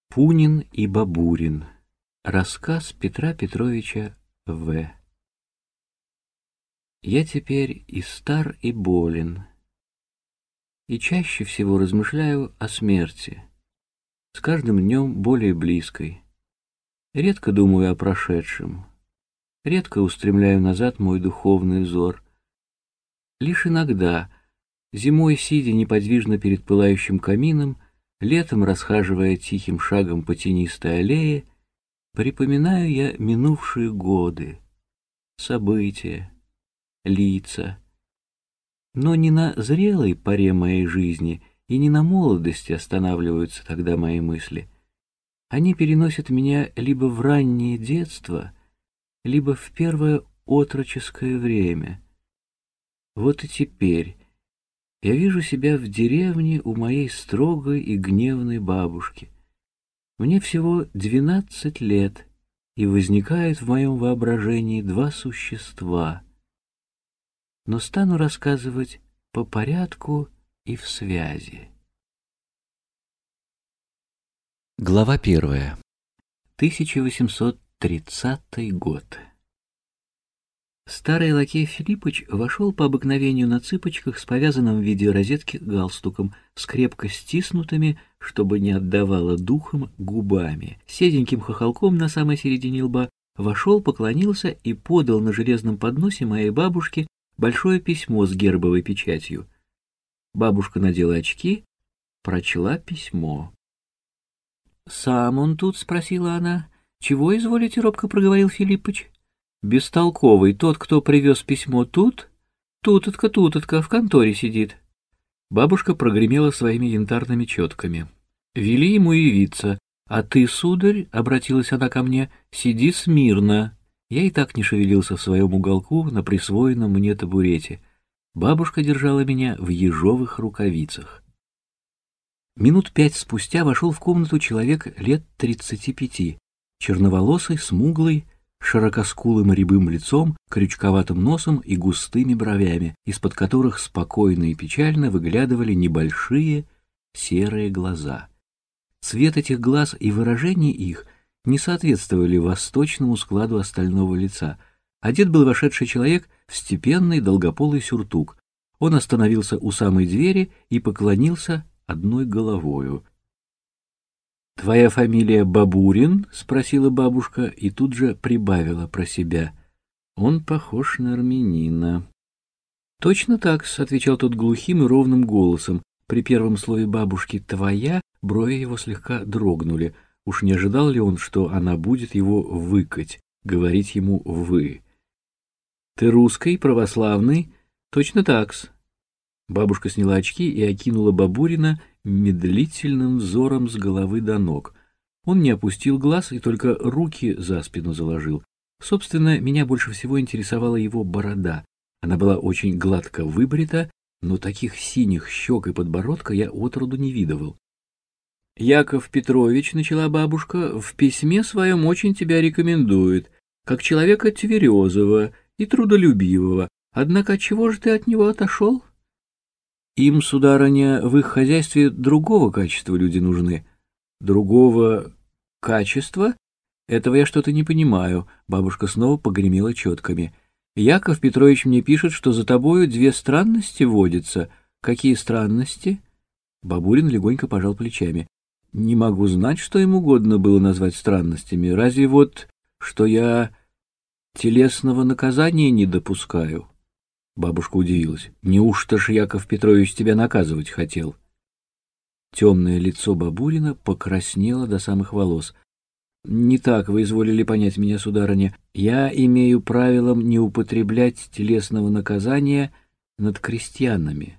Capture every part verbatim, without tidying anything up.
Пунин и Бабурин. Рассказ Петра Петровича В. Я теперь и стар, и болен, и чаще всего размышляю о смерти, с каждым днем более близкой. Редко думаю о прошедшем, редко устремляю назад мой духовный взор. Лишь иногда, зимой сидя неподвижно перед пылающим камином, летом расхаживая тихим шагом по тенистой аллее, припоминаю я минувшие годы, события, лица. Но не на зрелой поре моей жизни и не на молодости останавливаются тогда мои мысли. Они переносят меня либо в раннее детство, либо в первое отроческое время. Вот и теперь я вижу себя в деревне у моей строгой и гневной бабушки. Мне всего двенадцать лет, и возникает в моем воображении два существа. Но стану рассказывать по порядку и в связи. Глава первая. тысяча восемьсот тридцатый год. Старый лакей Филиппыч вошел по обыкновению на цыпочках с повязанным в виде розетки галстуком, с крепко стиснутыми, чтобы не отдавало духом, губами. Седеньким хохолком на самой середине лба вошел, поклонился и подал на железном подносе моей бабушке большое письмо с гербовой печатью. Бабушка надела очки, прочла письмо. «Сам он тут?» — спросила она. «Чего изволите?» — робко проговорил Филиппыч. «Бестолковый, тот, кто привез письмо, тут? Тутотка, тутотка, в конторе сидит». Бабушка прогремела своими янтарными четками. «Вели ему явиться. А ты, сударь, — обратилась она ко мне, — сиди смирно». Я и так не шевелился в своем уголку на присвоенном мне табурете. Бабушка держала меня в ежовых рукавицах. Минут пять спустя вошел в комнату человек лет тридцати пяти, черноволосый, смуглый, широкоскулым рябым лицом, крючковатым носом и густыми бровями, из-под которых спокойно и печально выглядывали небольшие серые глаза. Цвет этих глаз и выражение их не соответствовали восточному складу остального лица. Одет был вошедший человек в степенный долгополый сюртук. Он остановился у самой двери и поклонился одной головою. «Твоя фамилия Бабурин?» — спросила бабушка и тут же прибавила про себя. «Он похож на армянина». «Точно так-с», — отвечал тот глухим и ровным голосом. При первом слове бабушки «твоя» брови его слегка дрогнули. Уж не ожидал ли он, что она будет его выкать, говорить ему «вы». «Ты русский, православный?» «Точно так-с». Бабушка сняла очки и окинула Бабурина медлительным взором с головы до ног. Он не опустил глаз и только руки за спину заложил. Собственно, меня больше всего интересовала его борода. Она была очень гладко выбрита, но таких синих щек и подбородка я отроду не видывал. «Яков Петрович, — начала бабушка, — в письме своем очень тебя рекомендует, как человека тверезого и трудолюбивого. Однако отчего же ты от него отошел?» «Им, сударыня, в их хозяйстве другого качества люди нужны». «Другого качества? Этого я что-то не понимаю». Бабушка снова погремела четками. «Яков Петрович мне пишет, что за тобою две странности водятся». «Какие странности?» Бабурин легонько пожал плечами. «Не могу знать, что им угодно было назвать странностями. Разве вот, что я телесного наказания не допускаю?» Бабушка удивилась. «Неужто ж Яков Петрович тебя наказывать хотел?» Темное лицо Бабурина покраснело до самых волос. «Не так вы изволили понять меня, сударыня. Я имею правилом не употреблять телесного наказания над крестьянами».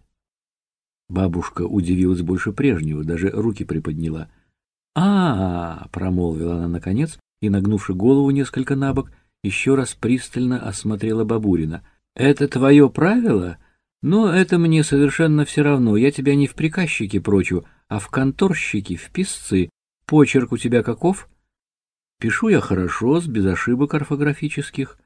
Бабушка удивилась больше прежнего, даже руки приподняла. «А-а-а!» — промолвила она наконец и, нагнувши голову несколько набок, еще раз пристально осмотрела Бабурина. «Это твое правило? Но это мне совершенно все равно. Я тебя не в приказчики прочу, а в конторщики, в писцы. Почерк у тебя каков?» «Пишу я хорошо, без ошибок орфографических».